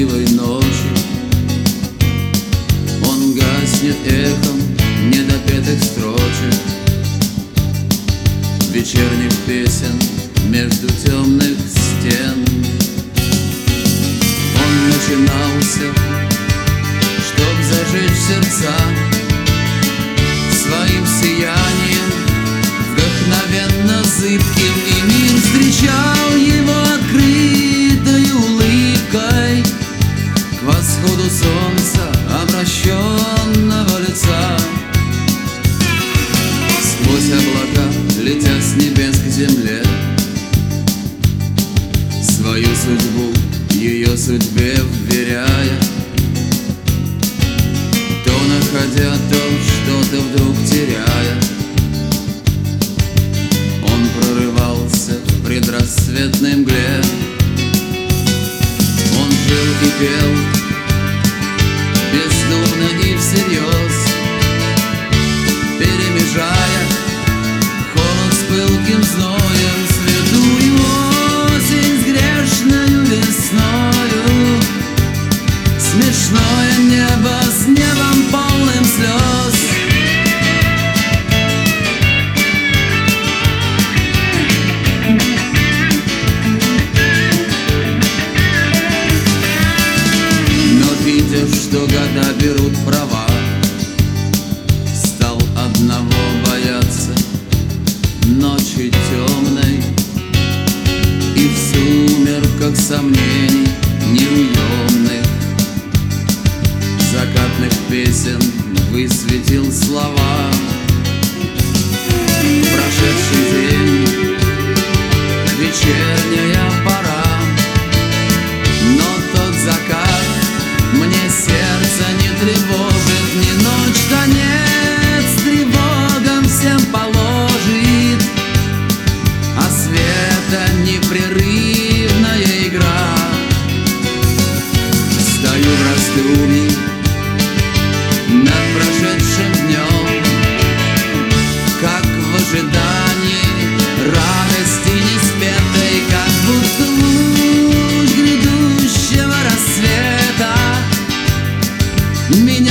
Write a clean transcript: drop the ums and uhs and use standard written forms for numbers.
дождливой ночи. Он гаснет эхом недопетых строчек, вечерних песен между темных стен. Он начинался, чтоб зажечь сердца своим сиянием вдохновенно зыбким, и мир встречал его открытой улыбкой к восходу солнца обращенного лица. Сквозь облака, летя с небес к земле, свою судьбу ее судьбе вверяя, то находя, то что-то вдруг теряя, он прорывался в предрассветной мгле. Он жил и пел бездумно и всерьез, перемежая холод с пылким зноем, святую осень с грешною весною, смешное небо с небом полным слез. Но видя, что года берут права, стал одного бояться ночи темной и в сумерках сомнений неуемных закатных песен высветил слова. Прошедший день, вечерняя пора, но тот закат мне сердце не тревожит, ни ночь конец тревогам всем положит, а света непрерывная игра. Стою в раздумье над прошедшим днем, как в ожидании радости неспетой, как будто луч грядущего рассвета